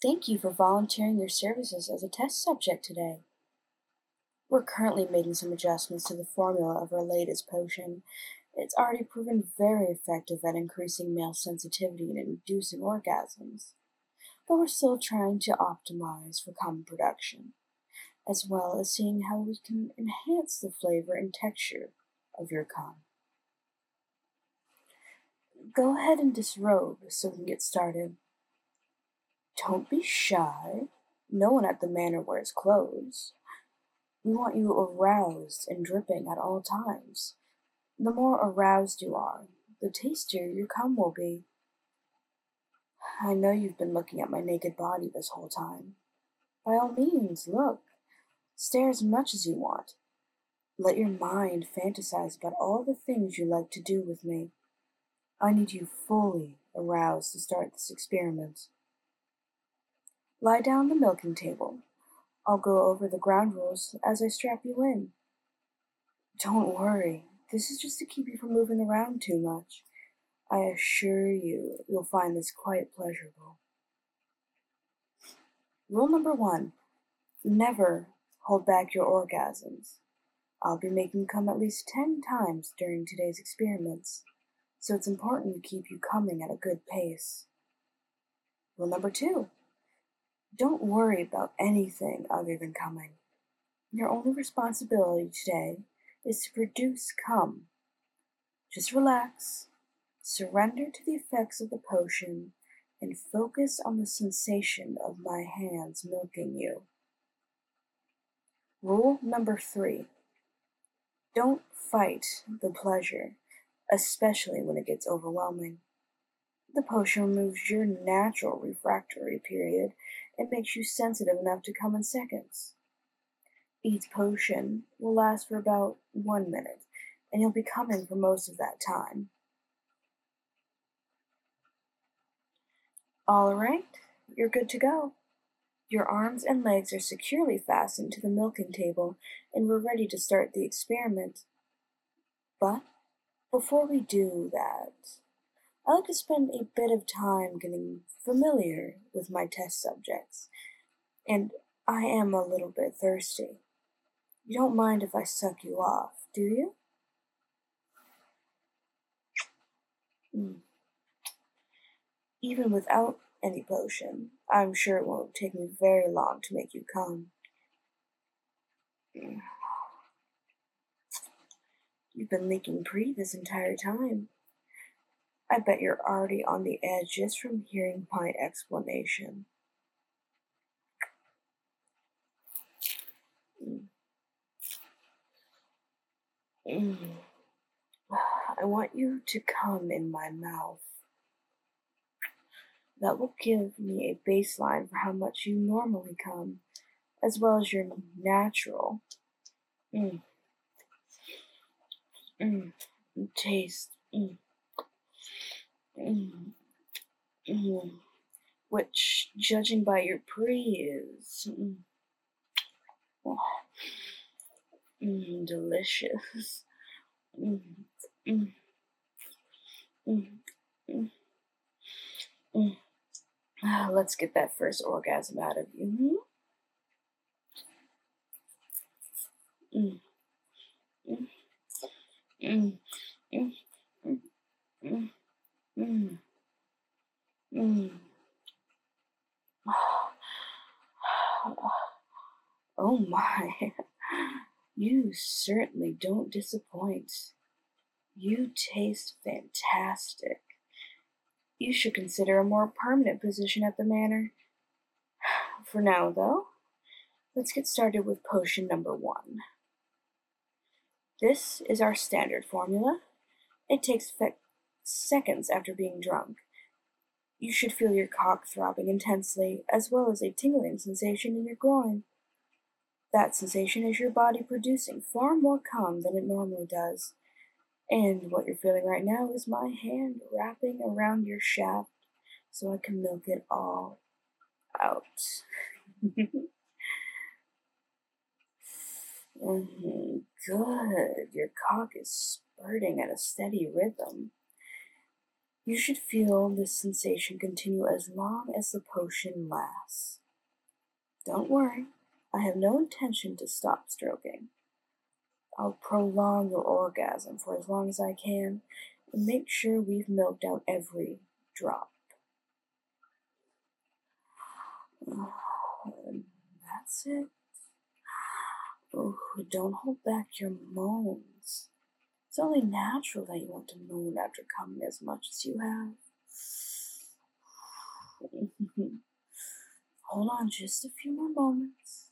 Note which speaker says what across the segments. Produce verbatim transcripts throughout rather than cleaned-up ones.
Speaker 1: Thank you for volunteering your services as a test subject today. We're currently making some adjustments to the formula of our latest potion. It's already proven very effective at increasing male sensitivity and inducing orgasms, but we're still trying to optimize for cum production, as well as seeing how we can enhance the flavor and texture of your cum. Go ahead and disrobe so we can get started. Don't be shy. No one at the manor wears clothes. We want you aroused and dripping at all times. The more aroused you are, the tastier your cum will be. I know you've been looking at my naked body this whole time. By all means, look. Stare as much as you want. Let your mind fantasize about all the things you like to do with me. I need you fully aroused to start this experiment. Lie down on the milking table. I'll go over the ground rules as I strap you in. Don't worry, this is just to keep you from moving around too much. I assure you, you'll find this quite pleasurable. Rule number one, never hold back your orgasms. I'll be making you come at least ten times during today's experiments, so it's important to keep you coming at a good pace. Rule number two, don't worry about anything other than coming. Your only responsibility today is to produce cum. Just relax, surrender to the effects of the potion, and focus on the sensation of my hands milking you. Rule number three, don't fight the pleasure, especially when it gets overwhelming. The potion removes your natural refractory period and makes you sensitive enough to come in seconds. Each potion will last for about one minute, and you'll be coming for most of that time. All right, you're good to go. Your arms and legs are securely fastened to the milking table, and we're ready to start the experiment. But before we do that, I like to spend a bit of time getting familiar with my test subjects, and I am a little bit thirsty. You don't mind if I suck you off, do you? Mm. Even without any potion, I'm sure it won't take me very long to make you come. Mm. You've been leaking pretty this entire time. I bet you're already on the edge just from hearing my explanation. Mm. Mm. I want you to come in my mouth. That will give me a baseline for how much you normally come, as well as your natural mm, mm, taste, mm, mm, mm, which, judging by your pre, is mm, oh, mm, delicious. Mm, mm, mm, mm, mm. Ah, let's get that first orgasm out of you. Mm, mm, mm, mm, mm, mm, mm, mm. Oh my, you certainly don't disappoint. You taste fantastic. You should consider a more permanent position at the manor. For now, though, let's get started with potion number one. This is our standard formula. It takes fe- seconds after being drunk. You should feel your cock throbbing intensely, as well as a tingling sensation in your groin. That sensation is your body producing far more cum than it normally does. And what you're feeling right now is my hand wrapping around your shaft so I can milk it all out. Mm-hmm. Good. Your cock is spurting at a steady rhythm. You should feel this sensation continue as long as the potion lasts. Don't worry, I have no intention to stop stroking. I'll prolong your orgasm for as long as I can and make sure we've milked out every drop. And that's it. Oh, don't hold back your moans. It's only natural that you want to moan after coming as much as you have. Hold on just a few more moments.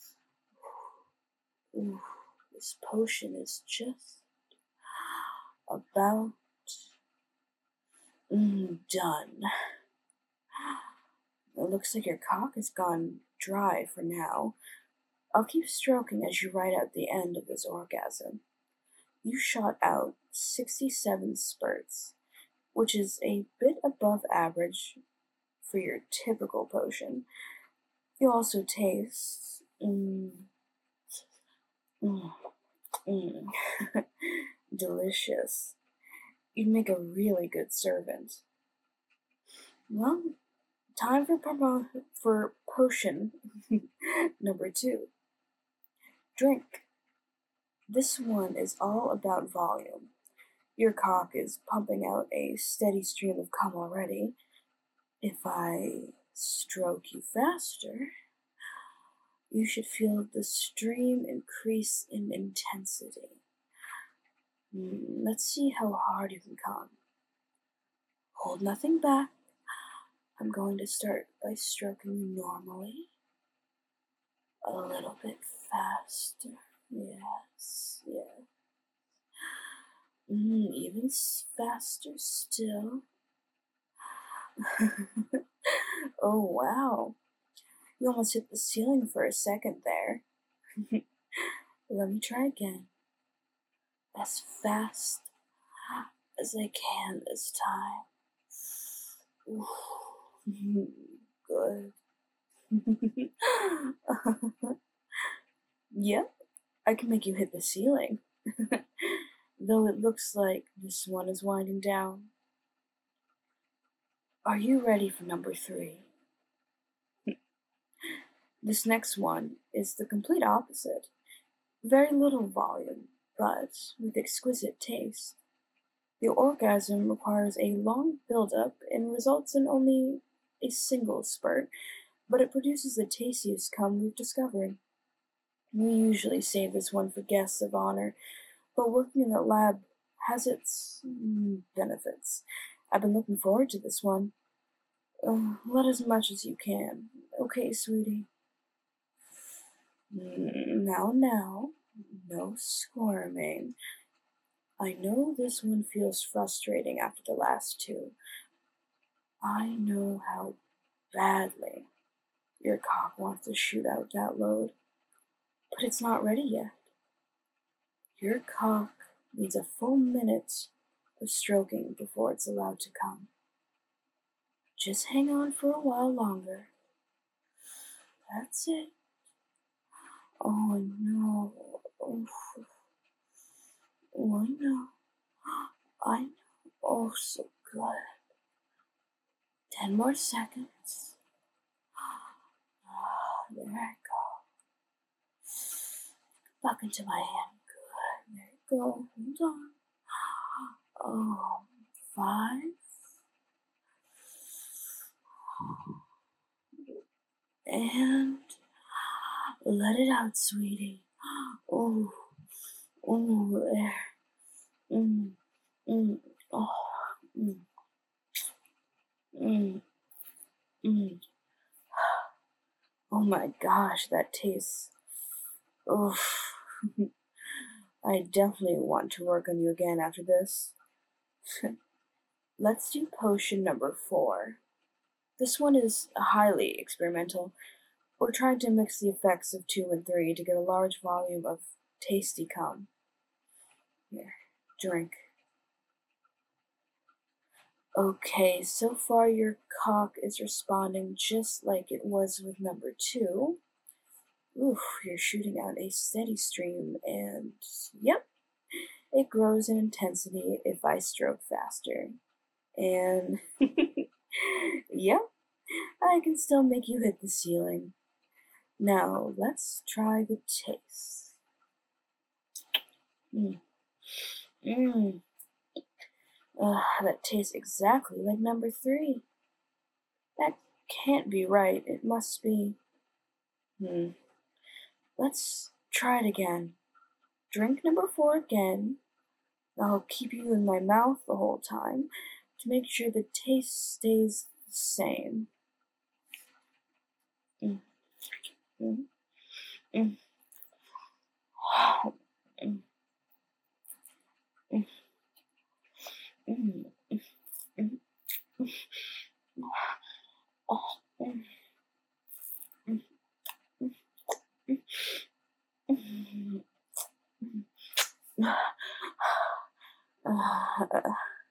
Speaker 1: Ooh, this potion is just about mm, done. It looks like your cock has gone dry for now. I'll keep stroking as you write out the end of this orgasm. You shot out sixty-seven spurts, which is a bit above average for your typical potion. You also taste mm, mm, mm, delicious. You'd make a really good servant. Well, time for promo- for potion number two. Drink. This one is all about volume. Your cock is pumping out a steady stream of cum already. If I stroke you faster, you should feel the stream increase in intensity. Mm, let's see how hard you can come. Hold nothing back. I'm going to start by stroking you normally. A little bit faster. Yes, yes. Mm, even faster still. Oh, wow. You almost hit the ceiling for a second there. Let me try again. As fast as I can this time. Ooh, good. Yep, I can make you hit the ceiling. Though it looks like this one is winding down. Are you ready for number three? This next one is the complete opposite. Very little volume, but with exquisite taste. The orgasm requires a long build-up and results in only a single spurt, but it produces the tastiest cum we've discovered. We usually save this one for guests of honor, but working in the lab has its mm, benefits. I've been looking forward to this one. Uh, let as much as you can. Okay, sweetie. Mm, now, now, no squirming. I know this one feels frustrating after the last two. I know how badly your cock wants to shoot out that load, but it's not ready yet. Your cock needs a full minute of stroking before it's allowed to come. Just hang on for a while longer. That's it. Oh no. Oh, oh I know. I know. Oh, so good. Ten more seconds. Oh, there I go. Back into my hand. Good. There you go. Hold on. Oh, five. And let it out, sweetie. Oh, oh, there. Mm, mm, oh, mm, mm, mm. Oh my gosh, that tastes. Oh, I definitely want to work on you again after this. Let's do potion number four. This one is highly experimental. We're trying to mix the effects of two and three to get a large volume of tasty cum. Here, drink. Okay, so far your cock is responding just like it was with number two. Oof, you're shooting out a steady stream, and yep, it grows in intensity if I stroke faster. And yep, I can still make you hit the ceiling. Now, let's try the taste. Mm. Mm. Uh, that tastes exactly like number three. That can't be right. It must be. Hmm. Let's try it again. Drink number four again. I'll keep you in my mouth the whole time to make sure the taste stays the same. Mm. Mm. Mm. Mm. Mm. Mm. Mm. Mm. Oh. Mm. Mm. Mm. Mm. Mm. Uh,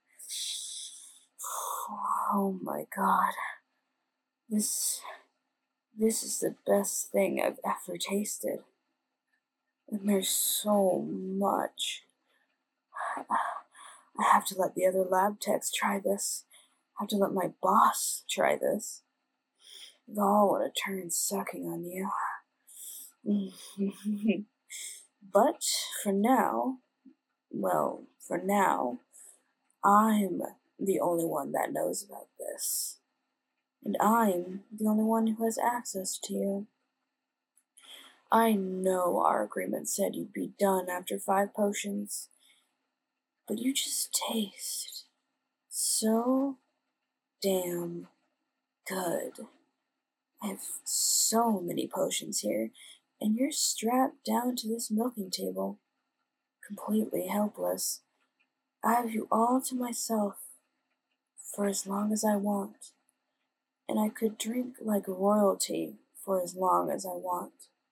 Speaker 1: oh my god. This this is the best thing I've ever tasted. And there's so much. I have to let the other lab techs try this. I have to let my boss try this. They all want to turn sucking on you. But for now, well, for now, I'm the only one that knows about this. And I'm the only one who has access to you. I know our agreement said you'd be done after five potions, but you just taste so damn good. I have so many potions here, and you're strapped down to this milking table, completely helpless. I have you all to myself for as long as I want, and I could drink like royalty for as long as I want.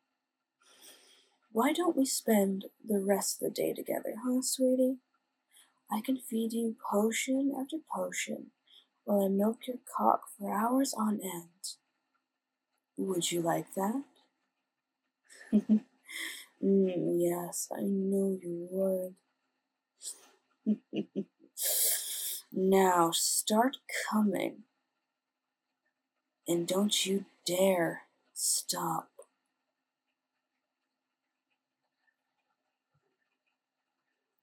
Speaker 1: Why don't we spend the rest of the day together, huh, sweetie? I can feed you potion after potion while I milk your cock for hours on end. Would you like that? mm, yes, I know you would. Now start coming, and don't you dare stop.